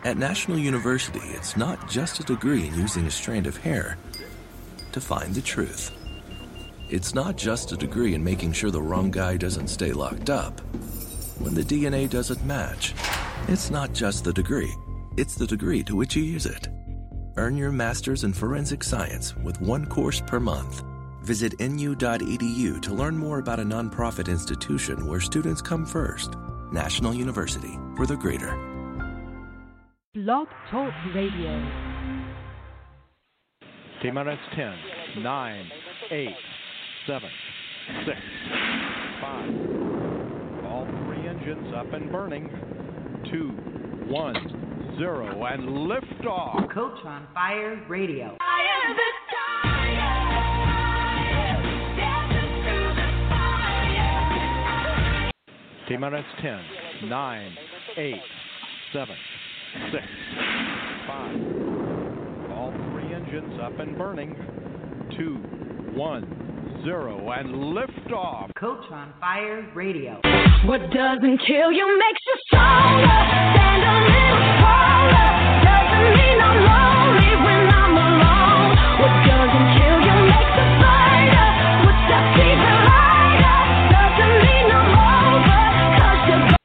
At National University, it's not just a degree in using a strand of hair to find the truth. It's not just a degree in making sure the wrong guy doesn't stay locked up when the DNA doesn't match. It's not just the degree, it's the degree to which you use it. Earn your master's in forensic science with one course per month. Visit nu.edu to learn more about a nonprofit institution where students come first. National University, for the greater. Blog Talk Radio. T-minus 10, 9, 8, 7, 6, 5. All three engines up and burning. 2, 1, 0, and liftoff. Coach on Fire Radio. T-minus 10, 9, 8, 7, 6, 5. All three engines up and burning. 2, 1, 0, and liftoff. Coach on Fire Radio. What doesn't kill you makes you stronger. Stand a little taller. Doesn't mean I'm lonely when I'm alone. What doesn't kill you makes us fighter. What's that even lighter? Doesn't mean I'm over. 'Cause you're...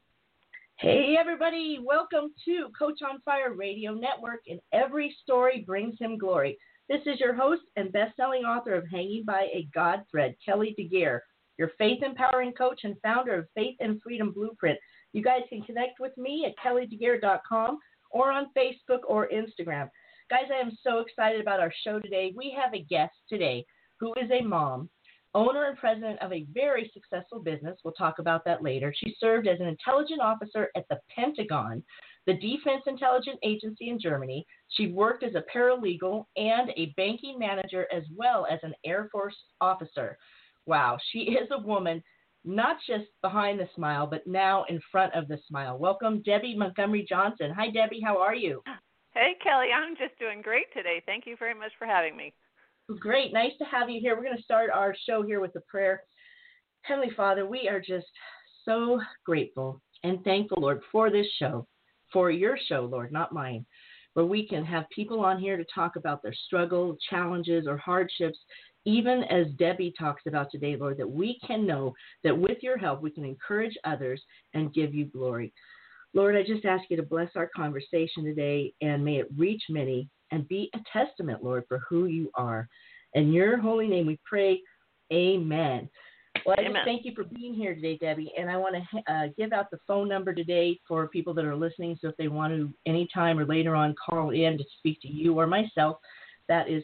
Hey everybody, welcome to Coach on Fire Radio Network, and every story brings him glory. This is your host and best-selling author of Hanging by a God Thread, Kelly DeGear, your faith-empowering coach and founder of Faith and Freedom Blueprint. You guys can connect with me at kellydegear.com or on Facebook or Instagram. Guys, I am so excited about our show today. We have a guest today who is a mom, owner and president of a very successful business. We'll talk about that later. She served as an intelligence officer at the Pentagon, the Defense Intelligence Agency in Germany. She worked as a paralegal and a banking manager as well as an Air Force officer. Wow, she is a woman, not just behind the smile, but now in front of the smile. Welcome, Debbie Montgomery Johnson. Hi, Debbie. How are you? Hey, Kelly. I'm just doing great today. Thank you very much for having me. Great. Nice to have you here. We're going to start our show here with a prayer. Heavenly Father, we are just so grateful and thankful, Lord, for this show, for your show, Lord, not mine, where we can have people on here to talk about their struggle, challenges, or hardships, even as Debbie talks about today, Lord, that we can know that with your help, we can encourage others and give you glory. Lord, I just ask you to bless our conversation today, and may it reach many and be a testament, Lord, for who you are. In your holy name we pray, amen. Well, I just thank you for being here today, Debbie, and I want to give out the phone number today for people that are listening, so if they want to anytime or later on call in to speak to you or myself, that is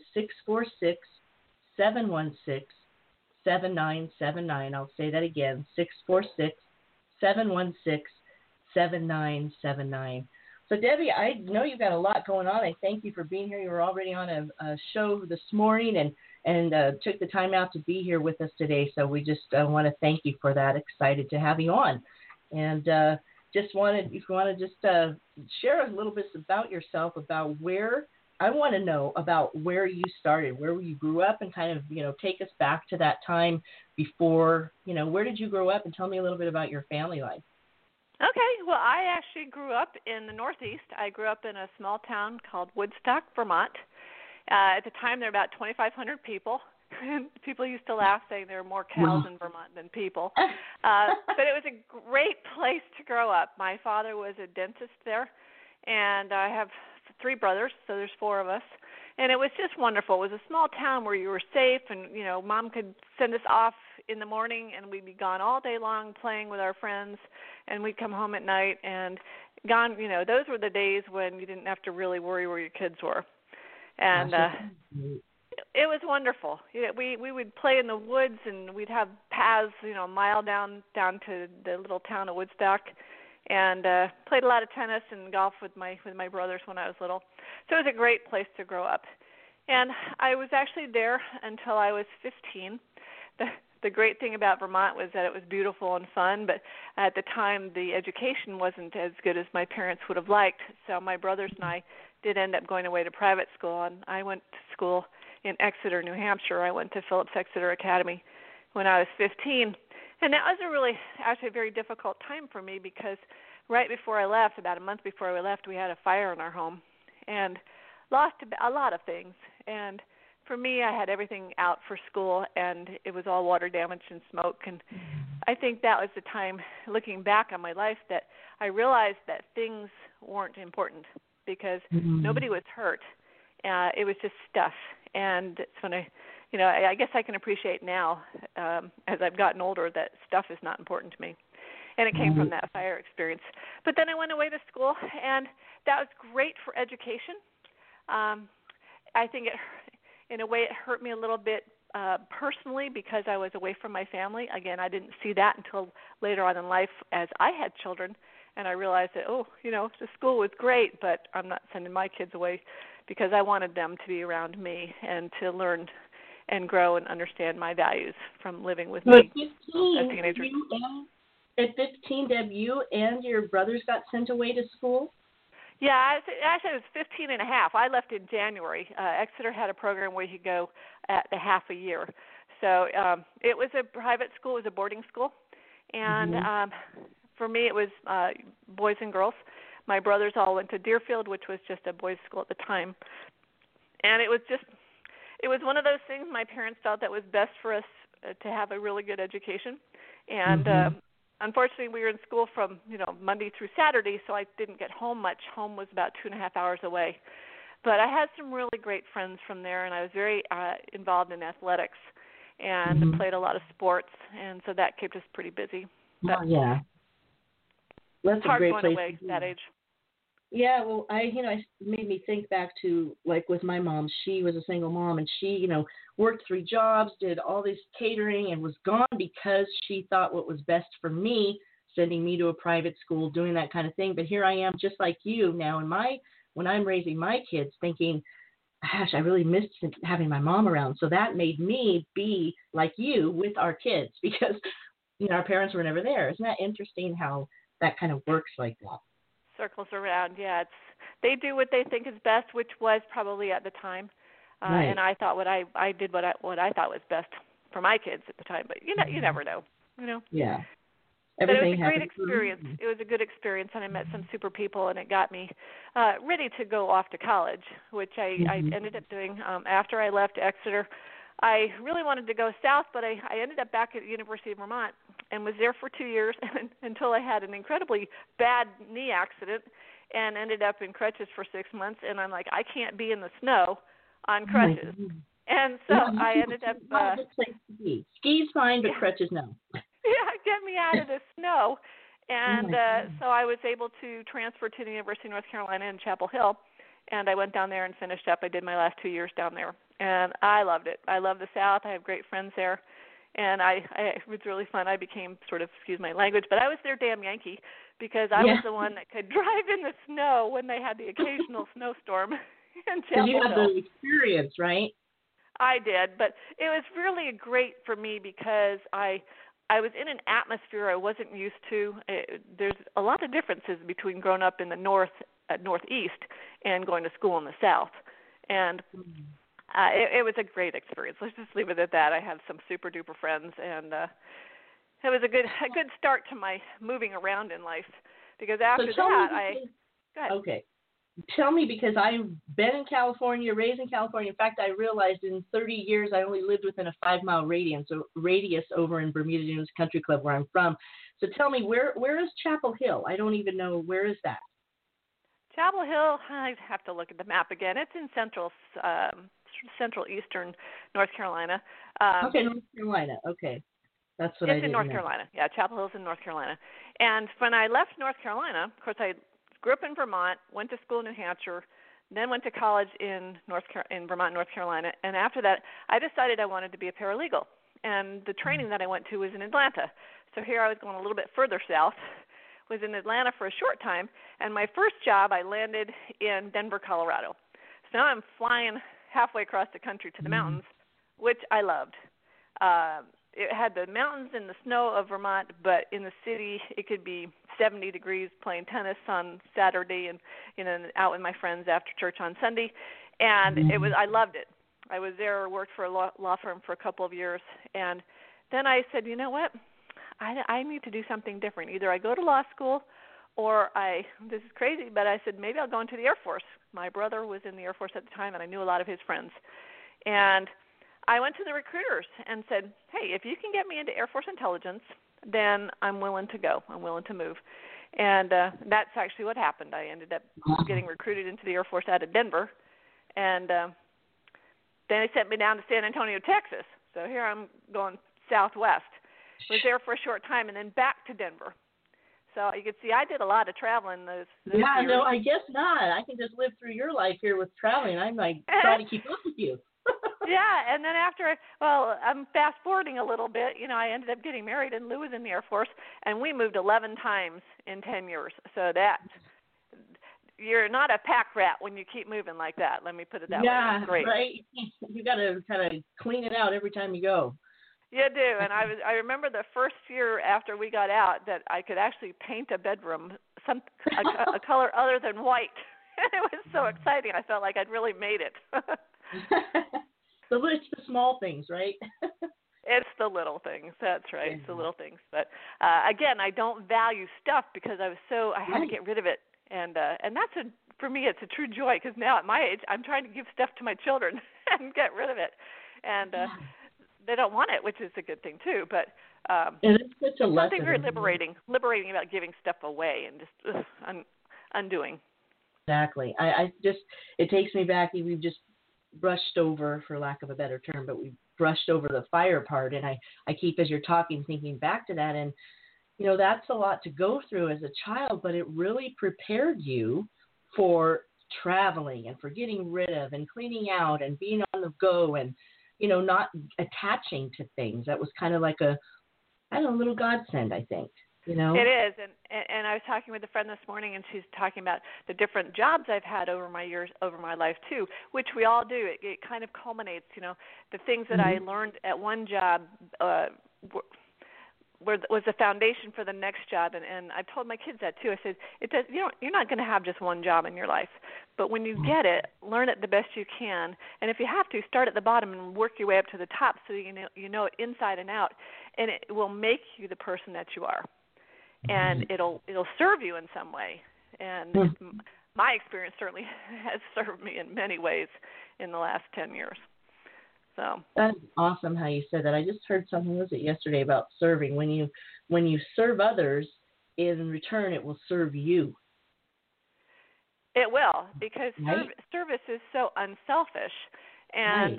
646-716-7979. I'll say that again, 646-716-7979. So, Debbie, I know you've got a lot going on. I thank you for being here. You were already on a show this morning and took the time out to be here with us today. So we just want to thank you for that. Excited to have you on. And just wanted, if you want to just share a little bit about yourself, about where, I want to know about where you started, where you grew up, and kind of, take us back to that time before, where did you grow up, and tell me a little bit about your family life. Okay, well, I actually grew up in the Northeast. I grew up in a small town called Woodstock, Vermont. At the time, there were about 2,500 people. People used to laugh, saying there were more cows in Vermont than people. But it was a great place to grow up. My father was a dentist there, and I have 3 brothers, so there's 4 of us. And it was just wonderful. It was a small town where you were safe, and, Mom could send us off in the morning, and we'd be gone all day long playing with our friends, and we'd come home at night and gone. Those were the days when you didn't have to really worry where your kids were, and it was wonderful. We would play in the woods, and we'd have paths, a mile down to the little town of Woodstock, and played a lot of tennis and golf with my brothers when I was little. So it was a great place to grow up, and I was actually there until I was 15. The great thing about Vermont was that it was beautiful and fun, but at the time the education wasn't as good as my parents would have liked. So my brothers and I did end up going away to private school, and I went to school in Exeter, New Hampshire. I went to Phillips Exeter Academy when I was 15, and that was actually a very difficult time for me, because right before I left, about a month before we left, we had a fire in our home and lost a lot of things. And for me, I had everything out for school, and it was all water damage and smoke. And I think that was the time, looking back on my life, that I realized that things weren't important because nobody was hurt. It was just stuff. And it's when I guess I can appreciate now, as I've gotten older, that stuff is not important to me. And it came from that fire experience. But then I went away to school, and that was great for education. I think in a way it hurt me a little bit personally because I was away from my family. Again, I didn't see that until later on in life as I had children, and I realized that, the school was great, but I'm not sending my kids away because I wanted them to be around me and to learn and grow and understand my values from living with me as teenagers. At 15, Deb, you and your brothers got sent away to school? Yeah, actually it was 15 and a half. I left in January. Exeter had a program where you could go at a half a year. So it was a private school. It was a boarding school. And for me it was boys and girls. My brothers all went to Deerfield, which was just a boys' school at the time. And it was one of those things my parents thought that was best for us to have a really good education. And unfortunately, we were in school from, Monday through Saturday, so I didn't get home much. Home was about 2.5 hours away. But I had some really great friends from there, and I was very involved in athletics and played a lot of sports, and so that kept us pretty busy. But that's a great place going away at that age. Yeah, well, it made me think back to, like, with my mom. She was a single mom, and she, worked 3 jobs, did all this catering, and was gone because she thought what was best for me, sending me to a private school, doing that kind of thing. But here I am, just like you now, when I'm raising my kids, thinking, gosh, I really missed having my mom around. So that made me be like you with our kids because, our parents were never there. Isn't that interesting how that kind of works like that? Circles around, yeah. They do what they think is best, which was probably at the time, right. And I thought I did what I thought was best for my kids at the time. But you never know, Yeah. But it was a great experience. It was a good experience, and I met some super people, and it got me ready to go off to college, which I ended up doing after I left Exeter. I really wanted to go south, but I ended up back at the University of Vermont and was there for 2 years until I had an incredibly bad knee accident and ended up in crutches for 6 months. And I'm like, I can't be in the snow on crutches. And so I ended up... Ski's fine, but crutches no. Yeah, get me out of the snow. And so I was able to transfer to the University of North Carolina in Chapel Hill, and I went down there and finished up. I did my last 2 years down there, and I loved it. I love the South. I have great friends there, and it was really fun. I became sort of, excuse my language, but I was their damn Yankee because I was the one that could drive in the snow when they had the occasional snowstorm in Chapel Hill. You had the experience, right? I did, but it was really great for me because I was in an atmosphere I wasn't used to. There's a lot of differences between growing up in the northeast and going to school in the south, and it was a great experience. Let's just leave it at that. I have some super duper friends, and it was a good start to my moving around in life. Because after that, go ahead. Okay. Tell me, because I've been in California, raised in California. In fact, I realized in 30 years I only lived within a 5-mile radius over in Bermuda Dunes Country Club where I'm from. So tell me, where is Chapel Hill? I don't even know. Where is that? Chapel Hill, I have to look at the map again. It's in central eastern North Carolina. Okay, North Carolina. Okay. That's what I did. It's in North Carolina. Yeah, Chapel Hill's in North Carolina. And when I left North Carolina, of course, I grew up in Vermont, went to school in New Hampshire, then went to college in Vermont, North Carolina. And after that, I decided I wanted to be a paralegal. And the training that I went to was in Atlanta. So here I was going a little bit further south, was in Atlanta for a short time. And my first job, I landed in Denver, Colorado. So now I'm flying halfway across the country to the mountains, which I loved. It had the mountains and the snow of Vermont, but in the city it could be 70 degrees playing tennis on Saturday and out with my friends after church on Sunday. And I loved it. I was there, worked for a law firm for a couple of years, and then I said, you know what? I need to do something different. Either I go to law school or this is crazy, but I said, maybe I'll go into the Air Force. My brother was in the Air Force at the time, and I knew a lot of his friends. And I went to the recruiters and said, hey, if you can get me into Air Force intelligence, then I'm willing to go. I'm willing to move. And that's actually what happened. I ended up getting recruited into the Air Force out of Denver. And then they sent me down to San Antonio, Texas. So here I'm going southwest. Was there for a short time and then back to Denver. So you can see I did a lot of traveling those years. No, I guess not. I can just live through your life here with traveling. I'm like trying to keep up with you. Yeah, and then I'm fast forwarding a little bit. I ended up getting married, and Lou was in the Air Force, and we moved 11 times in 10 years. So that you're not a pack rat when you keep moving like that. Let me put it that way. Yeah, Great. Right. You got to kind of clean it out every time you go. You do, and I remember the first year after we got out that I could actually paint a bedroom a color other than white. It was so exciting. I felt like I'd really made it. So it's the small things, right? It's the little things. That's right. It's the little things. But again, I don't value stuff because I had to get rid of it, and that's for me, it's a true joy because now at my age, I'm trying to give stuff to my children and get rid of it, and they don't want it, which is a good thing too. But and it's such a something very liberating about giving stuff away and just undoing. Exactly. It takes me back. We've just brushed over, for lack of a better term, but we brushed over the fire part. And I keep, as you're talking, thinking back to that. And, that's a lot to go through as a child, but it really prepared you for traveling and for getting rid of and cleaning out and being on the go and, not attaching to things. That was kind of like a little godsend, I think. It is, and I was talking with a friend this morning, and she's talking about the different jobs I've had over my years, over my life too, which we all do. It kind of culminates, the things that I learned at one job was the foundation for the next job, and I've told my kids that too. I said, you're not going to have just one job in your life, but when you get it, learn it the best you can, and if you have to, start at the bottom and work your way up to the top so you know it inside and out, and it will make you the person that you are. And it'll serve you in some way. And my experience certainly has served me in many ways in the last 10 years. So that's awesome how you said that. I just heard something, was it yesterday, about serving. When you serve others, in return it will serve you. It will, because service is so unselfish, and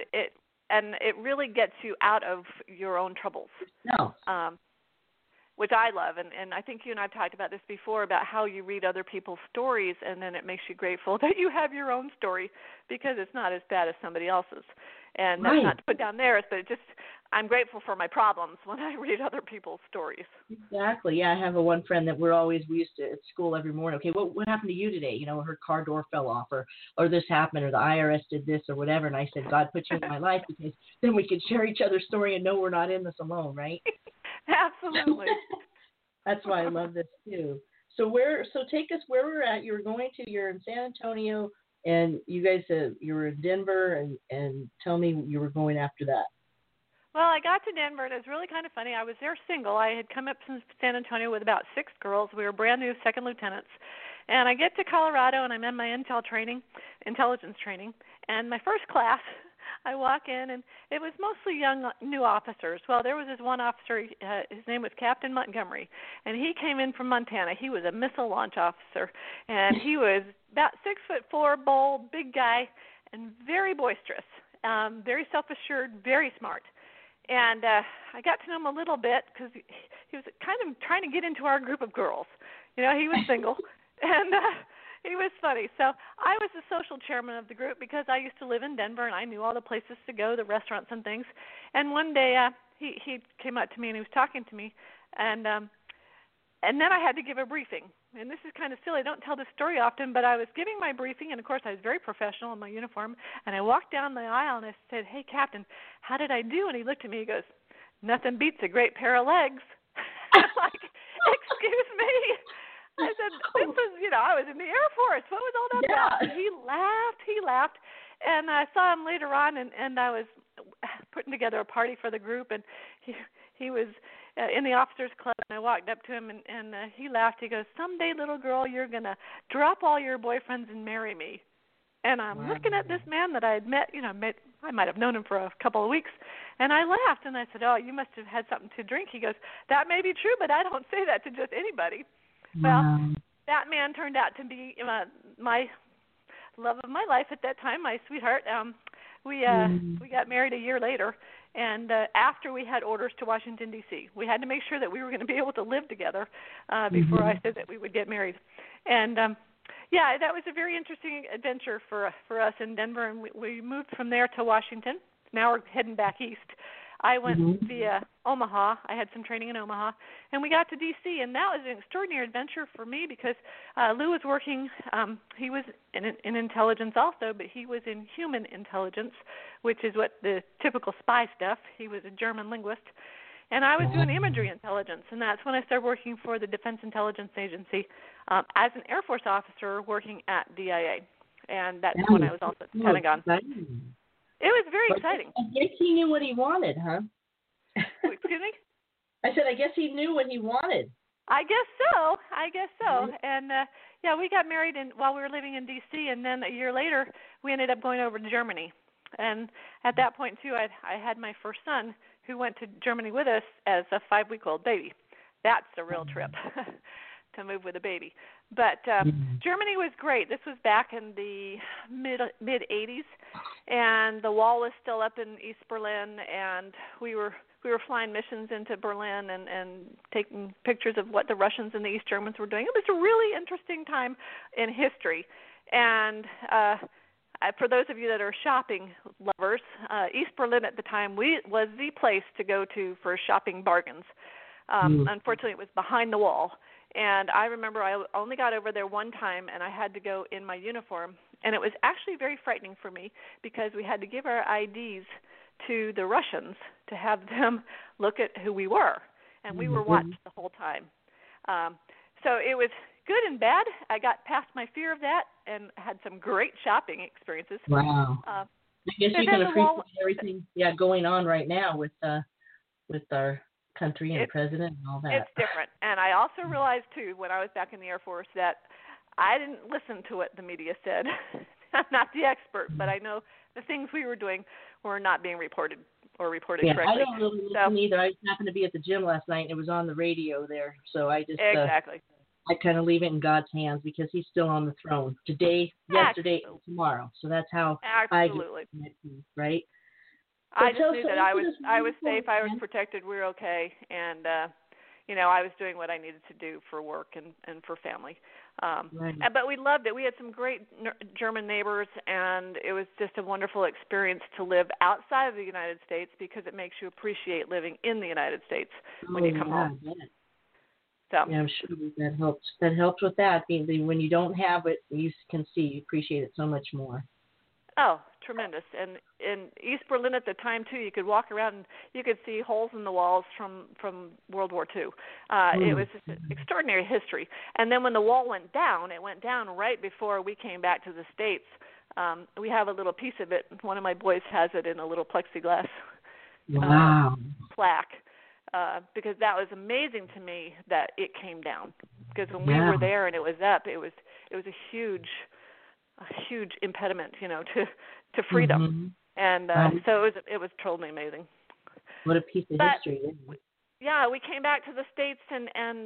it really gets you out of your own troubles. No. Which I love, and I think you and I have talked about this before, about how you read other people's stories, and then it makes you grateful that you have your own story, because it's not as bad as somebody else's. And that's not to put down theirs, but I'm grateful for my problems when I read other people's stories. Exactly. Yeah, I have one friend that we used to at school every morning. Okay, what happened to you today? Her car door fell off, or this happened, or the IRS did this, or whatever. And I said, God put you in my life because then we could share each other's story and know we're not in this alone, right? Absolutely. That's why I love this too. So take us where we're at. You're in San Antonio, and you guys, you were in Denver, and tell me you were going after that. Well, I got to Denver, and it was really kind of funny. I was there single. I had come up from San Antonio with about 6 girls. We were brand new second lieutenants. And I get to Colorado, and I'm in my intelligence training. And my first class, I walk in, and it was mostly young, new officers. Well, there was this one officer, his name was Captain Montgomery, and he came in from Montana. He was a missile launch officer, and he was about 6'4", bold, big guy, and very boisterous, very self-assured, very smart. And I got to know him a little bit because he was kind of trying to get into our group of girls. He was single, and he was funny. So I was the social chairman of the group because I used to live in Denver, and I knew all the places to go, the restaurants and things. And one day he came up to me, and he was talking to me, and then I had to give a briefing. And this is kind of silly. I don't tell this story often, but I was giving my briefing, and, of course, I was very professional in my uniform. And I walked down the aisle, and I said, "Hey, Captain, how did I do?" And he looked at me. He goes, "Nothing beats a great pair of legs." I'm like, "Excuse me?" I said, "This was, I was in the Air Force. What was all that about?" And he laughed. And I saw him later on, and I was putting together a party for the group, and he was in the officers club, and I walked up to him, and he laughed. He goes, "Someday, little girl, you're going to drop all your boyfriends and marry me." And I'm looking at this man that I had met, I might have known him for a couple of weeks, and I laughed, and I said, "Oh, you must have had something to drink." He goes, "That may be true, but I don't say that to just anybody." Well, that man turned out to be my love of my life at that time, my sweetheart. We got married a year later, and after we had orders to Washington, D.C., we had to make sure that we were going to be able to live together before I said that we would get married. And that was a very interesting adventure for us in Denver, and we moved from there to Washington. Now we're heading back east. I went via Omaha. I had some training in Omaha, and we got to D.C., and that was an extraordinary adventure for me because Lou was working. He was in intelligence also, but he was in human intelligence, which is what the typical spy stuff. He was a German linguist, and I was doing imagery intelligence, and that's when I started working for the Defense Intelligence Agency as an Air Force officer working at DIA, and that's when I was also at the Pentagon. It was very exciting. I guess he knew what he wanted, huh? Excuse me? I said, I guess he knew what he wanted. I guess so. And, we got married while we were living in D.C., and then a year later, we ended up going over to Germany. And at that point, too, I had my first son who went to Germany with us as a 5-week-old baby. That's a real trip to move with a baby. But Germany was great. This was back in the mid-'80s, and the wall was still up in East Berlin, and we were flying missions into Berlin and taking pictures of what the Russians and the East Germans were doing. It was a really interesting time in history. And for those of you that are shopping lovers, East Berlin at the time was the place to go to for shopping bargains. Unfortunately, it was behind the wall. And I remember I only got over there one time, and I had to go in my uniform. And it was actually very frightening for me because we had to give our IDs to the Russians to have them look at who we were. And we were watched the whole time. So it was good and bad. I got past my fear of that and had some great shopping experiences. Wow. I guess you can appreciate everything going on right now with our country and president and all that. It's different. And I also realized, too, when I was back in the Air Force, that I didn't listen to what the media said. I'm not the expert, but I know the things we were doing were not being reported correctly. I don't really listen either. I just happened to be at the gym last night, and it was on the radio there. So I just exactly. I kind of leave it in God's hands because he's still on the throne today, yesterday, and tomorrow. So that's how I do it, right? I just knew that I was safe, I was protected, we were okay, and I was doing what I needed to do for work and for family. But we loved it. We had some great German neighbors, and it was just a wonderful experience to live outside of the United States because it makes you appreciate living in the United States when you come home. Yeah. So I'm sure that helps. That helps with that. When you don't have it, you appreciate it so much more. Oh, tremendous. And in East Berlin at the time, too, you could walk around and you could see holes in the walls from World War II. It was just an extraordinary history. And then when the wall went down, it went down right before we came back to the States. We have a little piece of it. One of my boys has it in a little plexiglass plaque because that was amazing to me that it came down. Because when we were there and it was up, it was a huge impediment, to freedom, and so it was totally amazing. What a piece of history! Yeah, we came back to the States, and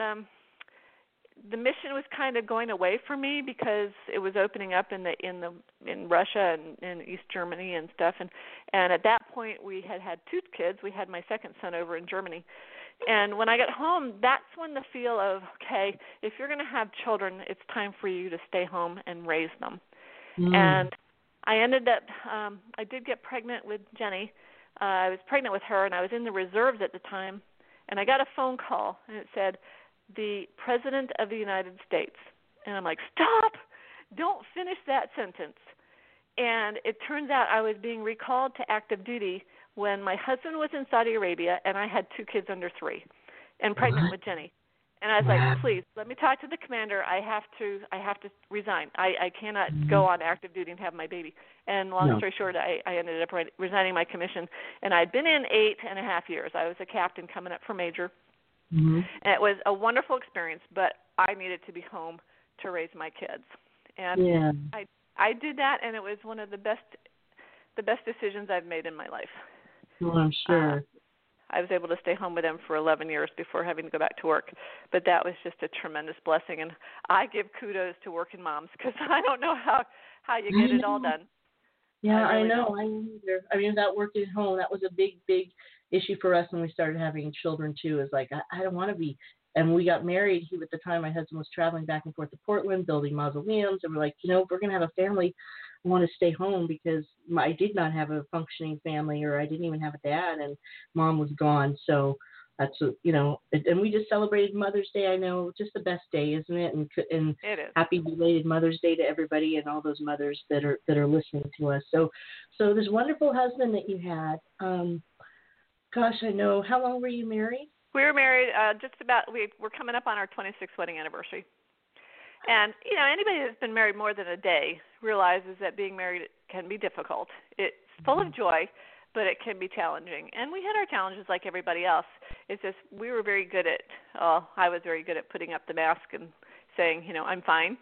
the mission was kind of going away for me because it was opening up in Russia and in East Germany and stuff, and at that point we had 2 kids. We had my second son over in Germany. And when I got home, that's when the feel of, okay, if you're going to have children, it's time for you to stay home and raise them. And I ended up, I did get pregnant with Jenny. I was pregnant with her, and I was in the reserves at the time. And I got a phone call, and it said, the President of the United States. And I'm like, stop! Don't finish that sentence. And it turns out I was being recalled to active duty when my husband was in Saudi Arabia, and I had 2 kids under 3 and pregnant with Jenny. And I was like, please, let me talk to the commander. I have to resign. I cannot go on active duty and have my baby. And long story short, I ended up resigning my commission. And I'd been in 8.5 years. I was a captain coming up for major. Mm-hmm. And it was a wonderful experience, but I needed to be home to raise my kids. And I did that, and it was one of the best decisions I've made in my life. Well, I'm sure. I was able to stay home with them for 11 years before having to go back to work. But that was just a tremendous blessing. And I give kudos to working moms because I don't know how you get it all done. Yeah, I know. I either. I mean, that working at home, that was a big issue for us when we started having children, too. Is like, I don't want to be. And we got married. At the time, my husband was traveling back and forth to Portland, building mausoleums. And we're like, if we're going to have a family, I want to stay home because I did not have a functioning family, or I didn't even have a dad, and Mom was gone. So that's, and we just celebrated Mother's Day. I know, just the best day, isn't it? And it is. Happy belated Mother's Day to everybody and all those mothers that are listening to us. So this wonderful husband that you had, gosh, I know. How long were you married? We were married we're coming up on our 26th wedding anniversary. And, anybody that's been married more than a day realizes that being married can be difficult. It's full of joy, but it can be challenging. And we had our challenges like everybody else. It's just we were very good at, I was very good at putting up the mask and saying, I'm fine.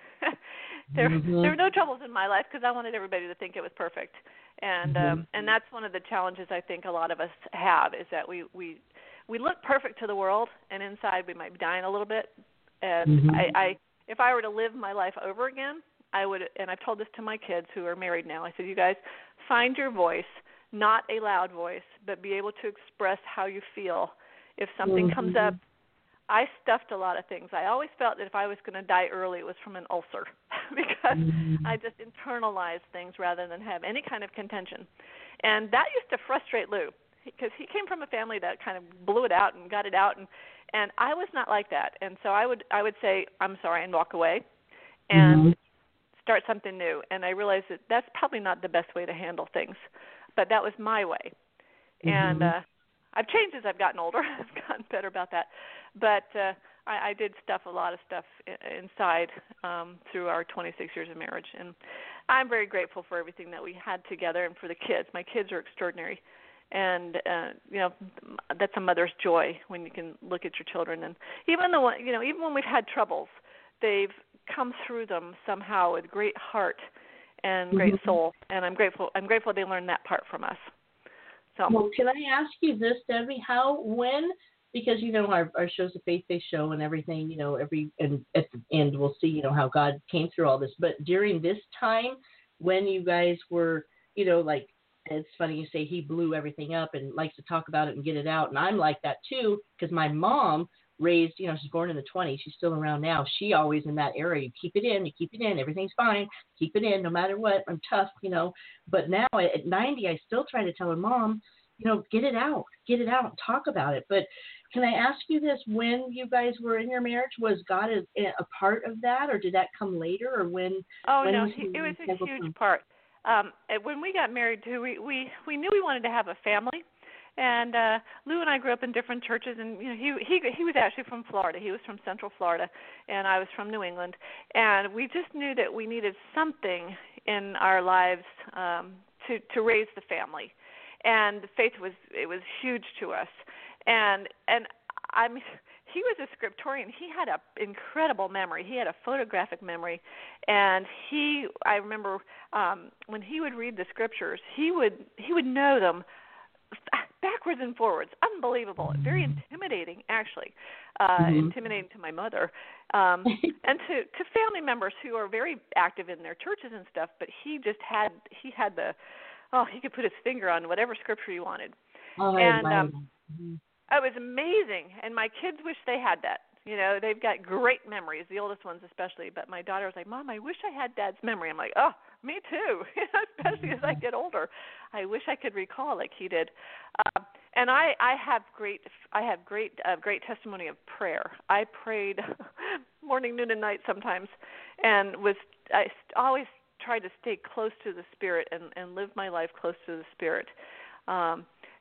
There were no troubles in my life because I wanted everybody to think it was perfect. And and that's one of the challenges I think a lot of us have is that we look perfect to the world, and inside we might be dying a little bit. And if I were to live my life over again, I would, and I've told this to my kids who are married now, I said, you guys, find your voice, not a loud voice, but be able to express how you feel. If something comes up, I stuffed a lot of things. I always felt that if I was going to die early, it was from an ulcer because I just internalized things rather than have any kind of contention. And that used to frustrate Lou because he came from a family that kind of blew it out and got it out, and I was not like that. And so I would say, I'm sorry, and walk away and start something new. And I realized that that's probably not the best way to handle things, but that was my way. And I've changed as I've gotten older. I've gotten better about that. But I did stuff a lot of stuff inside through our 26 years of marriage. And I'm very grateful for everything that we had together and for the kids. My kids are extraordinary. And, that's a mother's joy when you can look at your children. And even when we've had troubles, they've come through them somehow with great heart and great soul. And I'm grateful they learned that part from us. So, well, can I ask you this, Debbie? Because, our show's a faith-based show and everything, and at the end we'll see, how God came through all this. But during this time when you guys were, it's funny you say he blew everything up and likes to talk about it and get it out. And I'm like that too, because my mom raised, she's born in the 20s. She's still around now. She always in that area. You keep it in. Everything's fine. Keep it in no matter what. I'm tough, But now at 90, I still try to tell her, Mom, get it out, talk about it. But can I ask you this? When you guys were in your marriage, was God a part of that, or did that come later, or when? Oh, no, it was a huge part. When we got married, too, we knew we wanted to have a family, and Lou and I grew up in different churches, and he was actually from Florida. He was from Central Florida, and I was from New England, and we just knew that we needed something in our lives to raise the family, and faith was huge to us, and he was a scriptorian. He had an incredible memory. He had a photographic memory, and I remember when he would read the scriptures, he would know them backwards and forwards. Unbelievable. Very intimidating, actually. Intimidating to my mother, and to family members who are very active in their churches and stuff. But he could put his finger on whatever scripture he wanted. It was amazing, and my kids wish they had that. They've got great memories, the oldest ones especially, but my daughter was like, Mom, I wish I had Dad's memory. I'm like, oh, me too, especially as I get older. I wish I could recall like he did. And I have great testimony of prayer. I prayed morning, noon, and night sometimes, and I always tried to stay close to the Spirit and live my life close to the Spirit.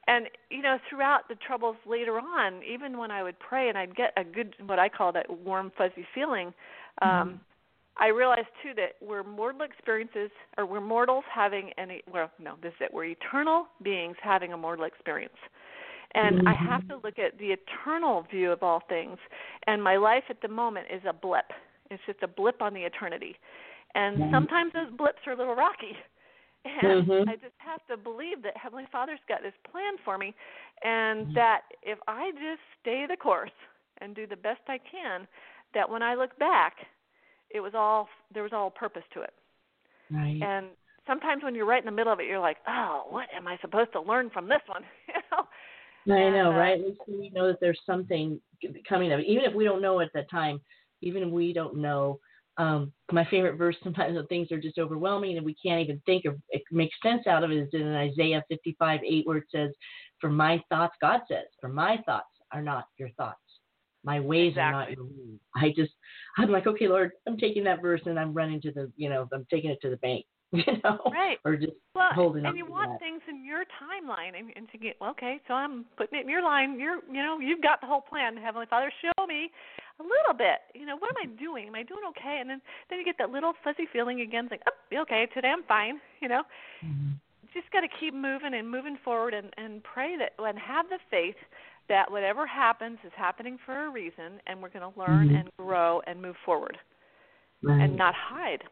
And, throughout the troubles later on, even when I would pray and I'd get a good, what I call that warm, fuzzy feeling, I realized, too, that we're mortal experiences, or we're mortals having we're eternal beings having a mortal experience. And I have to look at the eternal view of all things. And my life at the moment is a blip. It's just a blip on the eternity. And sometimes those blips are a little rocky. And I just have to believe that Heavenly Father's got this plan for me, and that if I just stay the course and do the best I can, that when I look back, there was all purpose to it. Right. And sometimes when you're right in the middle of it, you're like, oh, what am I supposed to learn from this one? I know, right? At least we know that there's something coming of it. Even if we don't know at the time, even if we don't know. My favorite verse sometimes when things are just overwhelming and we can't even think or make sense out of it is in Isaiah 55:8, where it says, "For my thoughts," God says, "for my thoughts are not your thoughts. My ways are not your ways." I'm like, okay, Lord, I'm taking that verse and I'm running to I'm taking it to the bank. Right. Or just holding on. And you want things in your timeline, and to get, okay, so I'm putting it in your line. You've got the whole plan. Heavenly Father, show me a little bit. What am I doing? Am I doing okay? And then you get that little fuzzy feeling again, like, oh, okay, today I'm fine. Just got to keep moving and moving forward, and pray that, and have the faith that whatever happens is happening for a reason, and we're going to learn and grow and move forward, and not hide.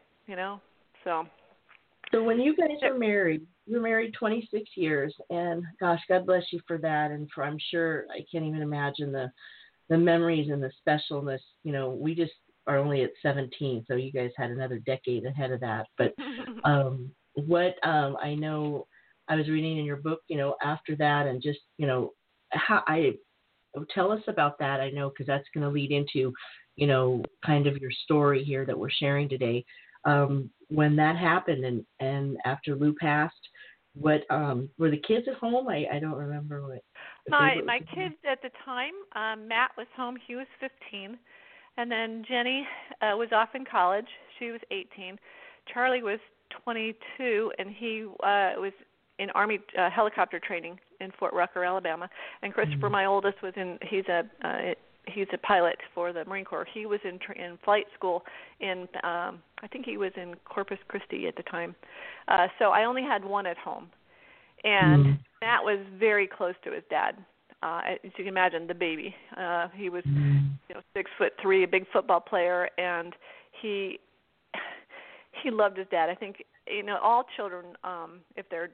So when you guys were married, you were married 26 years, and gosh, God bless you for that. And I'm sure I can't even imagine the memories and the specialness. We just are only at 17, so you guys had another decade ahead of that. But what I know, I was reading in your book, after that, and just how tell us about that. I know because that's going to lead into, kind of your story here that we're sharing today. When that happened and after Lou passed, what were the kids at home? I don't remember what. My kids at the time, Matt was home. He was 15, and then Jenny was off in college. She was 18. Charlie was 22, and he was in Army helicopter training in Fort Rucker, Alabama. And Christopher, my oldest, he's a pilot for the Marine Corps. He was in flight school in, I think he was in Corpus Christi at the time. So I only had one at home. And Matt was very close to his dad. As you can imagine, the baby. He was 6'3", a big football player, and he loved his dad. I think, all children, if their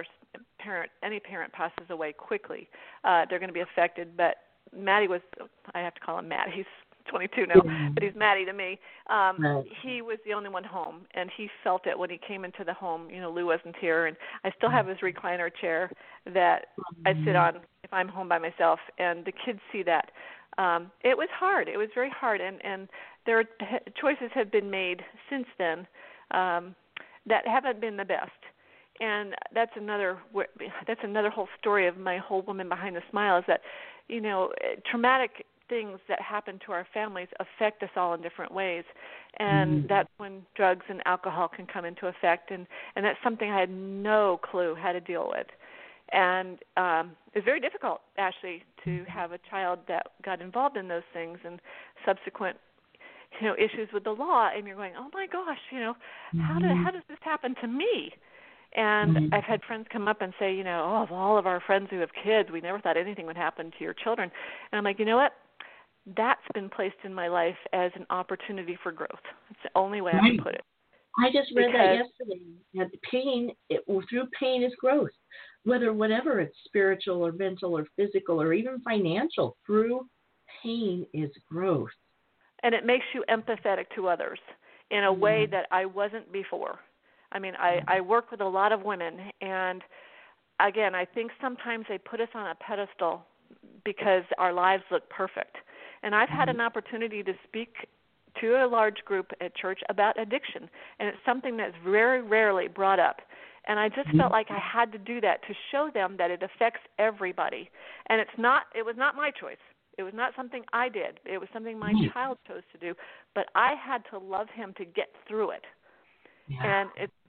any parent passes away quickly, they're going to be affected. But Matty was, I have to call him Matt. He's 22 now, but he's Matty to me. He was the only one home, and he felt it when he came into the home. Lou wasn't here, and I still have his recliner chair that I sit on if I'm home by myself, and the kids see that. It was hard. It was very hard, and there are choices have been made since then that haven't been the best. And that's another whole story of my whole Woman Behind the Smile, is that, traumatic things that happen to our families affect us all in different ways. And that's when drugs and alcohol can come into effect. And that's something I had no clue how to deal with. And it's very difficult, actually, to have a child that got involved in those things and subsequent issues with the law. And you're going, oh, my gosh, how does this happen to me? And I've had friends come up and say, of all of our friends who have kids, we never thought anything would happen to your children. And I'm like, you know what? That's been placed in my life as an opportunity for growth. It's the only way I can put it. I just read that yesterday. That pain, through pain is growth. Whatever it's spiritual or mental or physical or even financial, through pain is growth. And it makes you empathetic to others in a way that I wasn't before. I mean, I work with a lot of women, and again, I think sometimes they put us on a pedestal because our lives look perfect. And I've had an opportunity to speak to a large group at church about addiction, and it's something that's very rarely brought up. And I just felt like I had to do that to show them that it affects everybody. And it was not my choice. It was not something I did. It was something my child chose to do. But I had to love him to get through it. Yeah. And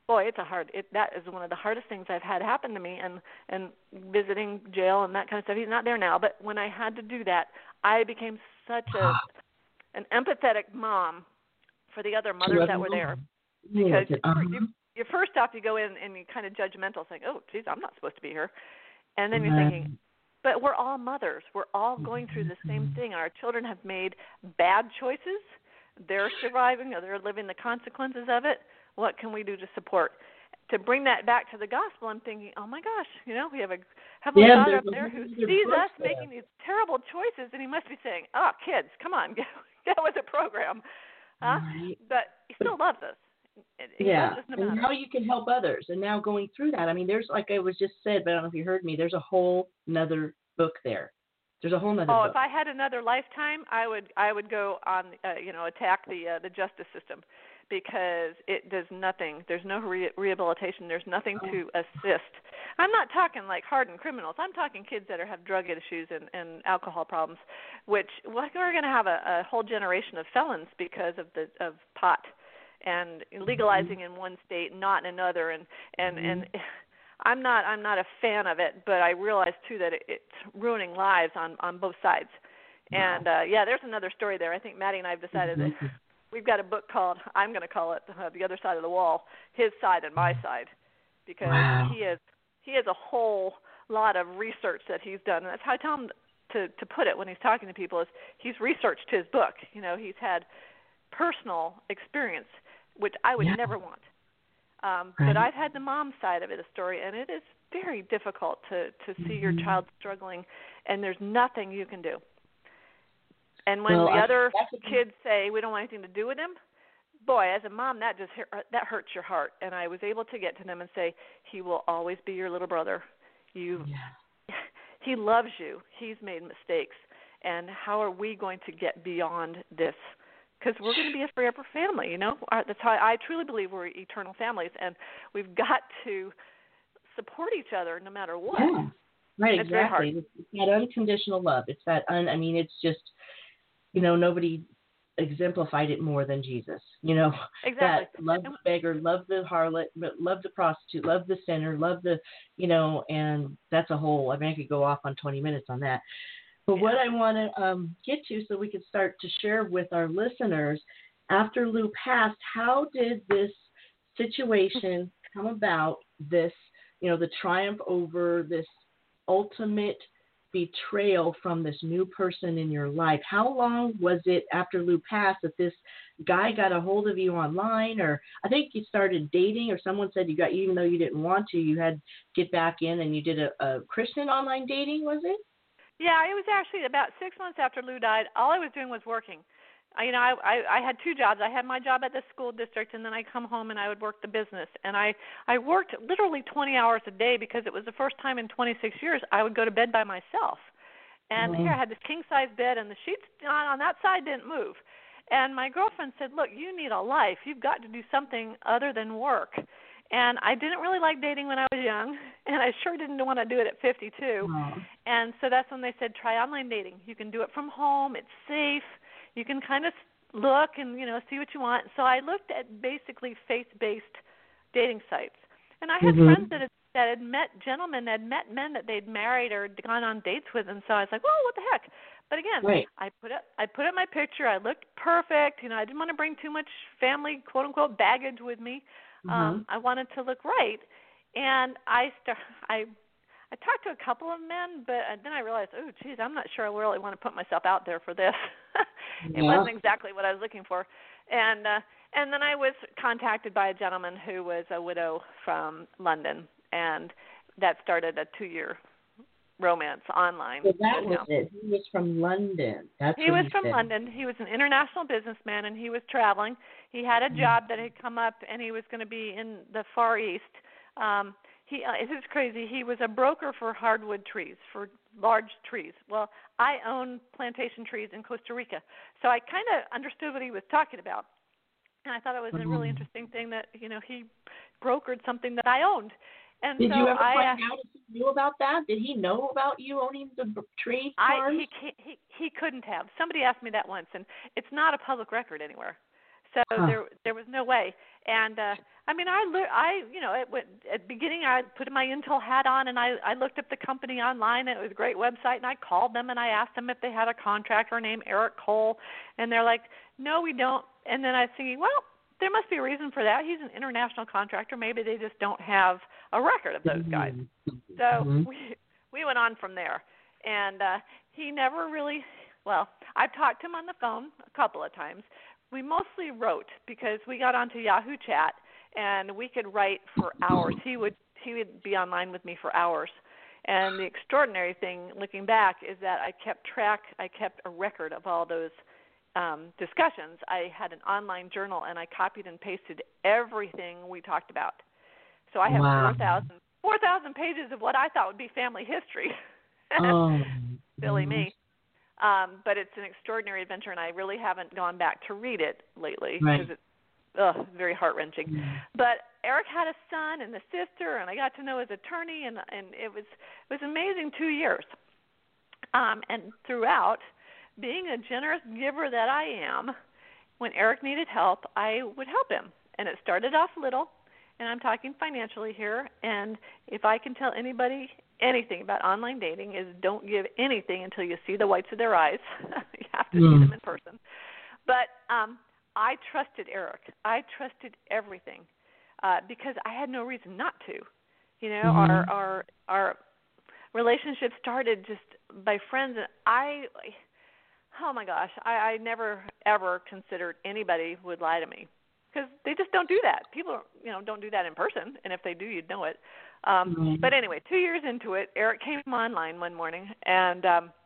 boy, that is one of the hardest things I've had happen to me, and visiting jail and that kind of stuff. He's not there now, but when I had to do that, I became such an empathetic mom for the other mothers that were there. Because you first off, you go in and you kind of judgmental, saying, oh, geez, I'm not supposed to be here. And then you're thinking, but we're all mothers. We're all going through the same thing. Our children have made bad choices. They're surviving, or they're living the consequences of it. What can we do to support? To bring that back to the gospel, I'm thinking, oh, my gosh, we have a Heavenly Father up there who sees us making these terrible choices, and he must be saying, oh, kids, come on, get with the program. Right. But he still loves us. And now you can help others. And now going through that, I mean, there's, like I was just said, but I don't know if you heard me, there's a whole nother book there. There's a whole nother book. If I had another lifetime, I would go on, attack the justice system, because it does nothing. There's no rehabilitation. There's nothing to assist. I'm not talking like hardened criminals. I'm talking kids that have drug issues and alcohol problems, which we're going to have a whole generation of felons because of pot and legalizing in one state, not in another, and I'm not a fan of it, but I realize too that it's ruining lives on both sides. And there's another story there. I think Maddie and I have decided that we've got a book called, I'm going to call it The Other Side of the Wall, His Side and My Side, because he has a whole lot of research that he's done, and that's how I tell him to put it when he's talking to people, is he's researched his book. He's had personal experience, which I would never want. But I've had the mom side of it, a story, and it is very difficult to see your child struggling, and there's nothing you can do. And when the other kids say, we don't want anything to do with him, boy, as a mom, that hurts your heart. And I was able to get to them and say, he will always be your little brother. He loves you. He's made mistakes. And how are we going to get beyond this? Because we're going to be a forever family, That's how I truly believe we're eternal families, and we've got to support each other no matter what. Yeah. Right, exactly. It's that unconditional love. It's that, it's just, nobody exemplified it more than Jesus. Exactly. That love the beggar, love the harlot, love the prostitute, love the sinner, love the, and that's a whole, I could go off on 20 minutes on that. But what I want to get to, so we can start to share with our listeners, after Lou passed, how did this situation come about, this, the triumph over this ultimate betrayal from this new person in your life? How long was it after Lou passed that this guy got a hold of you online? Or I think you started dating, or someone said even though you didn't want to, you had to get back in and you did a Christian online dating, was it? Yeah, it was actually about 6 months after Lou died. All I was doing was working. I had two jobs. I had my job at the school district, and then I'd come home and I would work the business. And I worked literally 20 hours a day, because it was the first time in 26 years I would go to bed by myself. And here I had this king-size bed, and the sheets on that side didn't move. And my girlfriend said, look, you need a life. You've got to do something other than work. And I didn't really like dating when I was young, and I sure didn't want to do it at 52. And so that's when they said, try online dating. You can do it from home. It's safe. You can kind of look and, see what you want. So I looked at basically faith-based dating sites. And I had friends that had met gentlemen, that had met men that they'd married or gone on dates with. And so I was like, well, what the heck? But again, I put up my picture. I looked perfect. I didn't want to bring too much family, quote-unquote, baggage with me. I wanted to look right, and I talked to a couple of men, but then I realized, oh, geez, I'm not sure I really want to put myself out there for this. It wasn't exactly what I was looking for, and then I was contacted by a gentleman who was a widow from London, and that started a 2-year romance online. So that was it. He was from London. He was from London. He was an international businessman, and he was traveling. He had a job that had come up, and he was going to be in the Far East. This is crazy. He was a broker for hardwood trees, for large trees. Well, I own plantation trees in Costa Rica, so I kind of understood what he was talking about. And I thought it was a really interesting thing that, he brokered something that I owned. And did so you ever find out if he knew about that? Did he know about you owning the tree farms? He couldn't have. Somebody asked me that once, and it's not a public record anywhere. So there was no way. And I mean, at the beginning I put my Intel hat on and I looked up the company online. And it was a great website, and I called them and I asked them if they had a contractor named Eric Cole, and they're like, no, we don't. And then I was thinking, well, there must be a reason for that. He's an international contractor. Maybe they just don't have a record of those guys. So we went on from there, and he never really. Well, I've talked to him on the phone a couple of times. We mostly wrote because we got onto Yahoo Chat, and we could write for hours. He would be online with me for hours. And the extraordinary thing, looking back, is that I kept a record of all those discussions. I had an online journal, and I copied and pasted everything we talked about. So I have 4,000 pages of what I thought would be family history. Silly me. But it's an extraordinary adventure, and I really haven't gone back to read it lately because it's very heart-wrenching. But Eric had a son and a sister, and I got to know his attorney, and it was amazing 2 years. And throughout, being a generous giver that I am, when Eric needed help, I would help him. And it started off little, and I'm talking financially here, and if I can tell anybody anything about online dating is don't give anything until you see the whites of their eyes. You have to see them in person. But I trusted Eric. I trusted everything because I had no reason not to. You know, our relationship started just by friends, and oh my gosh, I never ever considered anybody would lie to me because they just don't do that. People, don't do that in person, and if they do, you'd know it. But anyway, 2 years into it, Eric came online one morning, and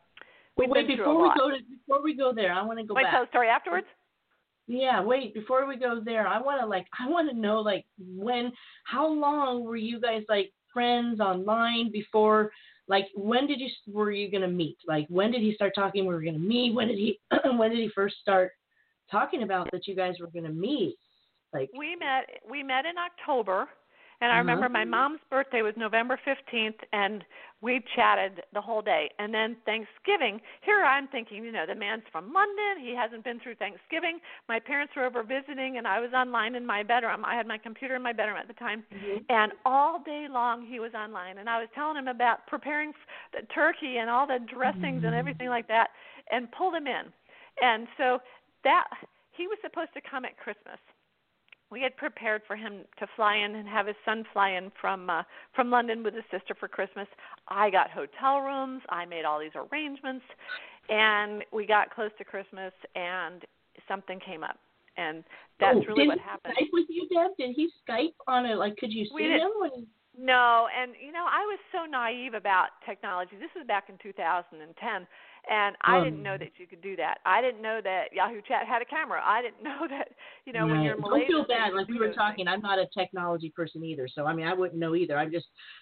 before we go there, I want to go back. Wait, tell the story afterwards? Yeah, wait, before we go there, I want to know, how long were you guys, friends online before, when were you going to meet? When did he start talking we were going to meet? When did he first start talking about that you guys were going to meet? We met in October. And I remember my mom's birthday was November 15th, and we chatted the whole day. And then Thanksgiving, here I'm thinking, the man's from London. He hasn't been through Thanksgiving. My parents were over visiting, and I was online in my bedroom. I had my computer in my bedroom at the time. And all day long he was online. And I was telling him about preparing the turkey and all the dressings and everything like that, and pulled him in. And so he was supposed to come at Christmas. We had prepared for him to fly in and have his son fly in from London with his sister for Christmas. I got hotel rooms. I made all these arrangements, and we got close to Christmas, and something came up, and that's really what happened. Did he Skype with you, Deb? Did he Skype on it? Could you see him? No, and I was so naive about technology. This was back in 2010. And I didn't know that you could do that. I didn't know that Yahoo Chat had a camera. I didn't know that, when you're in Malaysia. Don't feel bad. Like we were talking, I'm not a technology person either. So, I wouldn't know either. my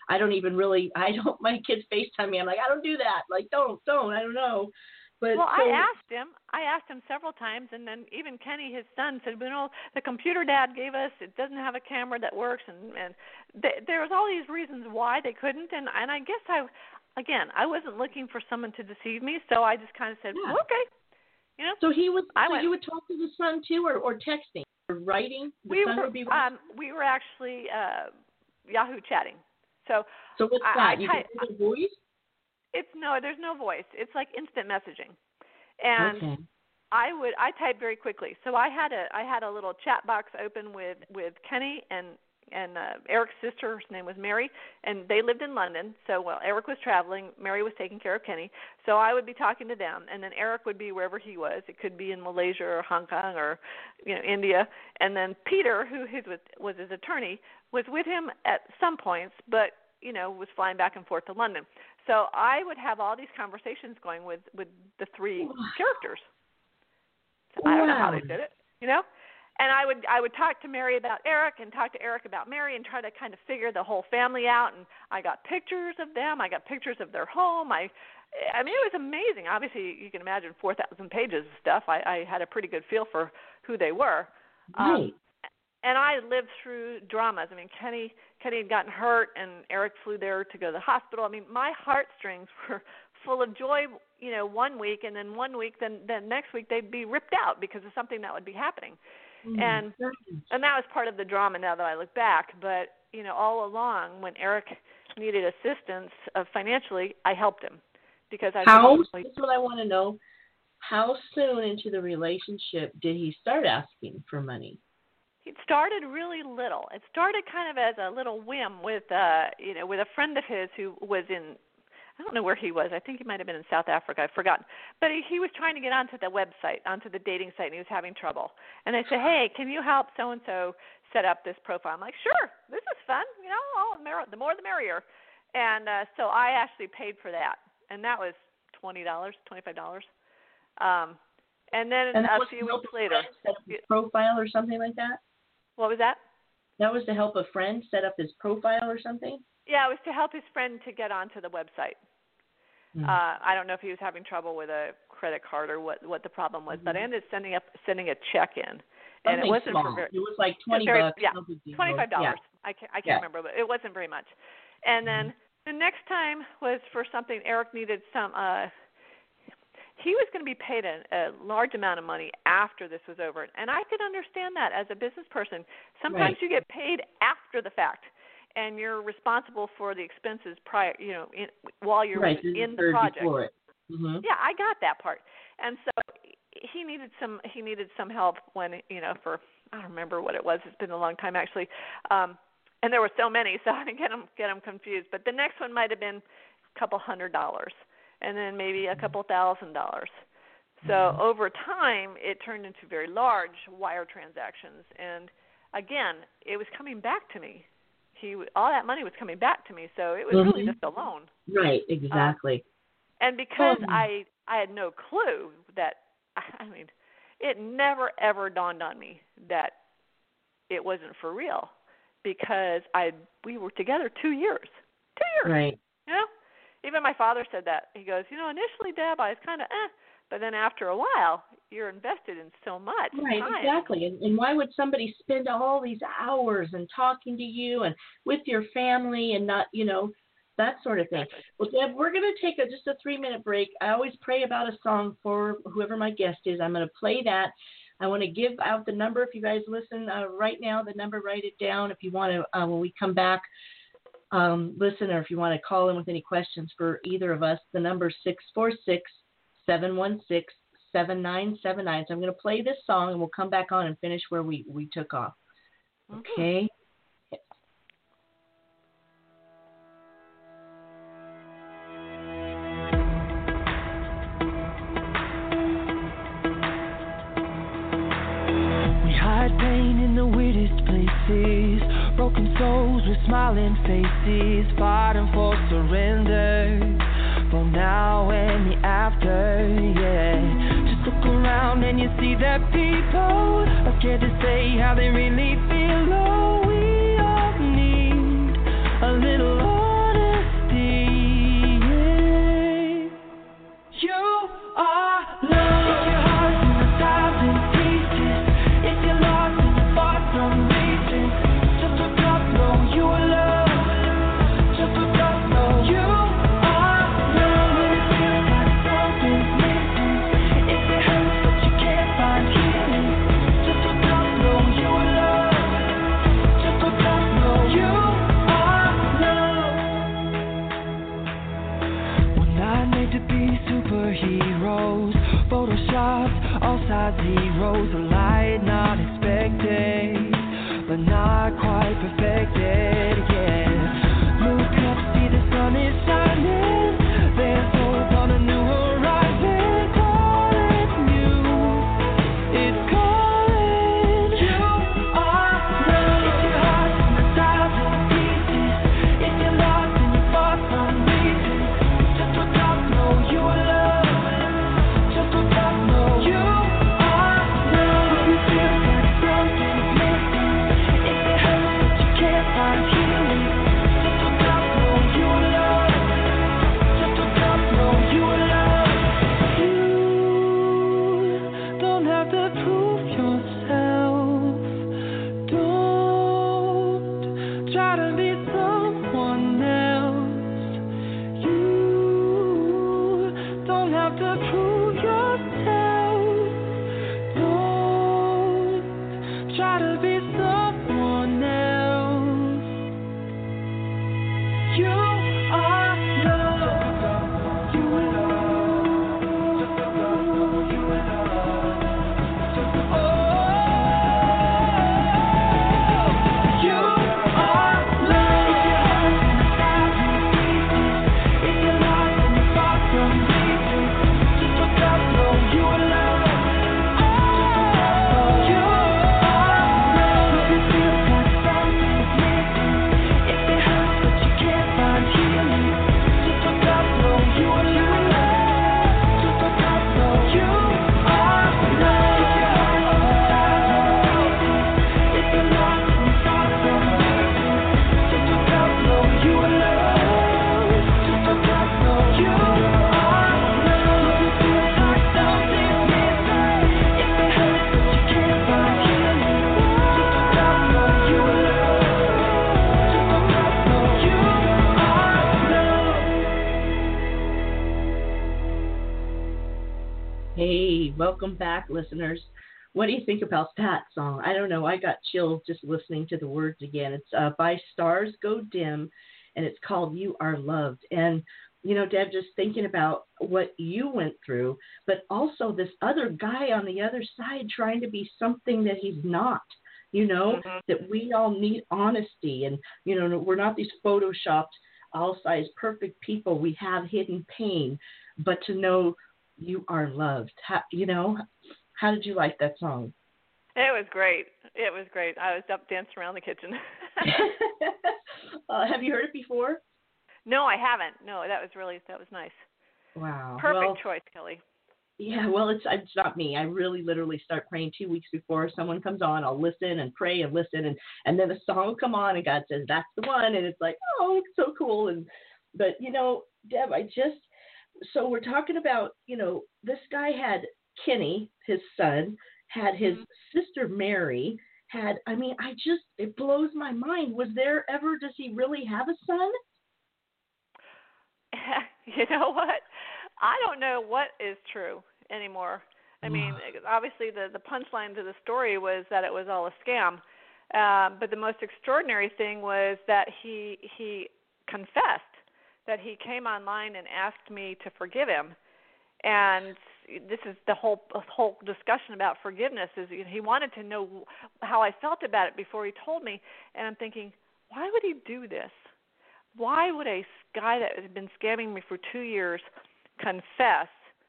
kids FaceTime me. I'm like, I don't do that. Don't, I don't know. But I asked him several times, and then even Kenny, his son, said, the computer Dad gave us, it doesn't have a camera that works. And there was all these reasons why they couldn't. And I guess I wasn't looking for someone to deceive me, so I just kind of said, well, okay. So you would talk to the son too, or texting, or writing? We were actually Yahoo chatting. So what's that? You can hear the voice? There's no voice. It's like instant messaging, and I type very quickly. So I had a little chat box open with Kenny and Eric's sister. Her name was Mary, and they lived in London. So while Eric was traveling, Mary was taking care of Kenny. So I would be talking to them, and then Eric would be wherever he was. It could be in Malaysia or Hong Kong or India. And then Peter, who was his attorney, was with him at some points, but was flying back and forth to London. So I would have all these conversations going with the three characters. So I don't know how they did it, And I would talk to Mary about Eric and talk to Eric about Mary and try to kind of figure the whole family out. And I got pictures of them. I got pictures of their home. I mean, it was amazing. Obviously, you can imagine 4,000 pages of stuff. I had a pretty good feel for who they were. Right. And I lived through dramas. I mean, Kenny had gotten hurt, and Eric flew there to go to the hospital. I mean, my heartstrings were full of joy, 1 week, and then 1 week, then next week they'd be ripped out because of something that would be happening. And that was part of the drama now that I look back. But, you know, all along when Eric needed assistance financially, I helped him. Because that's what I want to know. How soon into the relationship did he start asking for money? It started really little. It started kind of as a little whim with, with a friend of his who was in, I don't know where he was. I think he might have been in South Africa. I've forgotten. But he was trying to get onto the website, onto the dating site, and he was having trouble. And they said, hey, can you help so-and-so set up this profile? I'm like, sure, this is fun. You know, the more the merrier. And so I actually paid for that. And that was $20, $25. And then a few weeks later. Set up his profile or something like that? What was that? That was to help a friend set up his profile or something? Yeah, it was to help his friend to get onto the website. I don't know if he was having trouble with a credit card or what the problem was, but I ended up sending a check in. And it wasn't small. For very, it was like $20. Yeah, no $25. Yeah. I can't remember, but it wasn't very much. And then the next time was for something Eric needed some. He was going to be paid a large amount of money after this was over, and I could understand that as a business person. Sometimes you get paid after the fact, and you're responsible for the expenses prior, while you're in the project. Yeah, I got that part, and so he needed some help when for I don't remember what it was. It's been a long time actually, and there were so many, so I get them confused. But the next one might have been a couple $100. And then maybe a couple $1,000. So over time, it turned into very large wire transactions. And again, it was coming back to me. All that money was coming back to me. So it was really just a loan. Right, exactly. And because I had no clue that, it never ever dawned on me that it wasn't for real, because we were together 2 years. 2 years. Right. You know? Even my father said that. He goes, initially, Deb, I was kind of but then after a while, you're invested in so much right, time. Exactly. And why would somebody spend all these hours and talking to you and with your family and not, that sort of thing. Well, Deb, we're going to take just a 3-minute break. I always pray about a song for whoever my guest is. I'm going to play that. I want to give out the number. If you guys listen right now, the number, write it down. If you want to, when we come back, listen, or if you want to call in with any questions for either of us, the number 646-716-7979. So I'm going to play this song, and we'll come back on and finish where we took off. Okay? We hide pain in the weirdest places, broken souls with smiling faces, fighting for surrender, for now and the after, yeah. Just look around and you see that people are scared to say how they really feel. Oh, we all need a little honesty, yeah. You are love. If your heart's in a thousand pieces, if you're lost and you're far from reaching, just look up, know you are loved. Just look up, know you are loved. When it feels like something's missing, if it hurts but you can't find healing, just look up, know you are loved. Just look up, know you are loved. We're not made to be superheroes, photoshopped, all sides zeros, a light not expected, but not quite perfected, yeah. Look up, see the sun is shining, there's hope on a new horizon, calling you, it's calling. You are love. If your heart's in a thousand pieces, if you're lost and you're far from reaching, just look up, know you are loved. Just look up, know you are loved. When it feels like something's missing, if it hurts but you can't find healing, just look up, know you are loved. Just look up, know you are loved. You don't have to prove yourself. Don't try to be someone else. You don't have to prove yourself. Don't everybody. Welcome back, listeners. What do you think about that song? I don't know. I got chills just listening to the words again. It's by Stars Go Dim, and it's called You Are Loved. And, you know, Deb, just thinking about what you went through, but also this other guy on the other side trying to be something that he's not, you know, that we all need honesty. And, you know, we're not these photoshopped, all-size, perfect people. We have hidden pain. But to know you are loved, you know, how did you like that song? It was great. It was great. I was up dancing around the kitchen. Have you heard it before? No, I haven't. No, that was nice. Wow. Perfect choice, Kelly. Yeah, well, it's not me. I really literally start praying 2 weeks before someone comes on. I'll listen and pray and listen, and then the song will come on, and God says, that's the one, and it's like, oh, it's so cool. But, you know, Deb, so we're talking about, you know, this guy had Kenny, his son, had his sister Mary, it blows my mind. Does he really have a son? You know what? I don't know what is true anymore. I mean, obviously the punchline to the story was that it was all a scam. But the most extraordinary thing was that he confessed, that he came online and asked me to forgive him. And this is the whole discussion about forgiveness, is he wanted to know how I felt about it before he told me. And I'm thinking, why would he do this? Why would a guy that had been scamming me for 2 years confess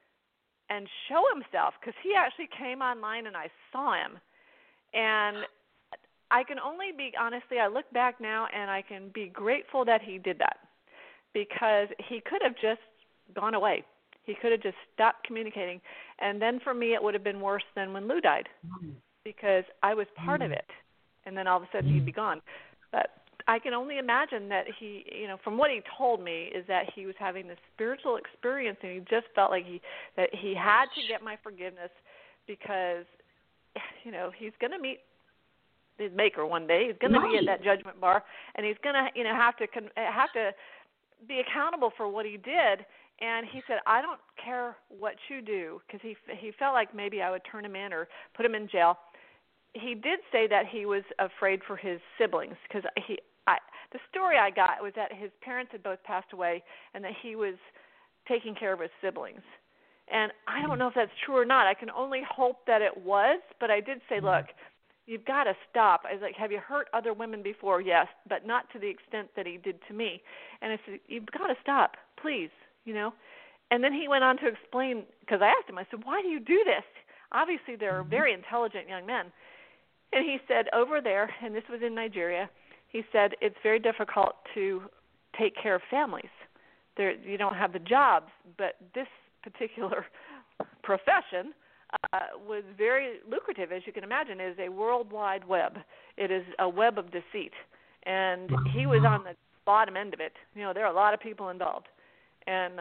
and show himself? Because he actually came online and I saw him. And I can only be, honestly, I look back now and I can be grateful that he did that, because he could have just gone away. He could have just stopped communicating. And then for me, it would have been worse than when Lou died, because I was part of it. And then all of a sudden he'd be gone. But I can only imagine that he, you know, from what he told me, is that he was having this spiritual experience, and he just felt like that he had to get my forgiveness, because, you know, he's going to meet his maker one day. He's going to be at that judgment bar, and he's going to, you know, have to be accountable for what he did. And he said, I don't care what you do, because he felt like maybe I would turn him in or put him in jail. He did say that he was afraid for his siblings, because the story I got was that his parents had both passed away and that he was taking care of his siblings. And I don't know if that's true or not. I can only hope that it was, but I did say, look, you've got to stop. I was like, have you hurt other women before? Yes, but not to the extent that he did to me. And I said, you've got to stop, please, you know. And then he went on to explain, because I asked him, I said, why do you do this? Obviously, they're very intelligent young men. And he said, over there, and this was in Nigeria, he said, it's very difficult to take care of families. You don't have the jobs, but this particular profession was very lucrative, as you can imagine. It is a worldwide web. It is a web of deceit. And he was on the bottom end of it. You know, there are a lot of people involved. And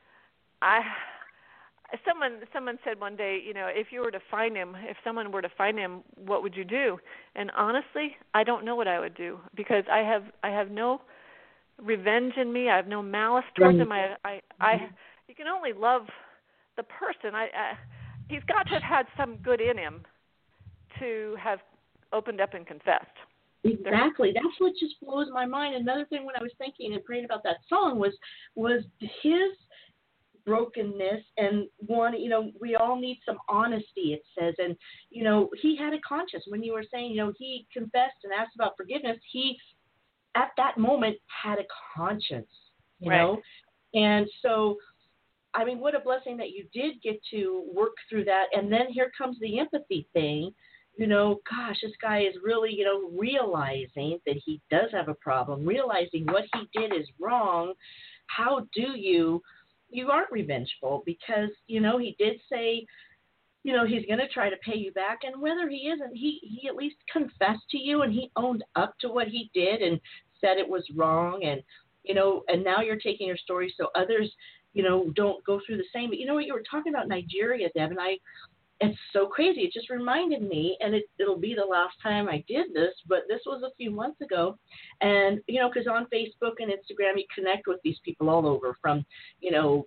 someone said one day, you know, if someone were to find him, what would you do? And honestly, I don't know what I would do, because I have no revenge in me. I have no malice towards him. You can only love the person. He's got to have had some good in him to have opened up and confessed. Exactly. That's what just blows my mind. Another thing when I was thinking and praying about that song was his brokenness, and one, you know, we all need some honesty, it says. And, you know, he had a conscience. When you were saying, you know, he confessed and asked about forgiveness, he, at that moment, had a conscience, you know? And so, I mean, what a blessing that you did get to work through that. And then here comes the empathy thing. You know, gosh, this guy is really, you know, realizing that he does have a problem, realizing what he did is wrong. How do you aren't revengeful, because, you know, he did say, you know, he's going to try to pay you back. And whether he isn't, he at least confessed to you, and he owned up to what he did and said it was wrong. And, you know, and now you're taking your story so others, you know, don't go through the same. But you know what, you were talking about Nigeria, Deb, and it's so crazy. It just reminded me, and it'll be the last time I did this, but this was a few months ago. And, you know, because on Facebook and Instagram, you connect with these people all over, from, you know,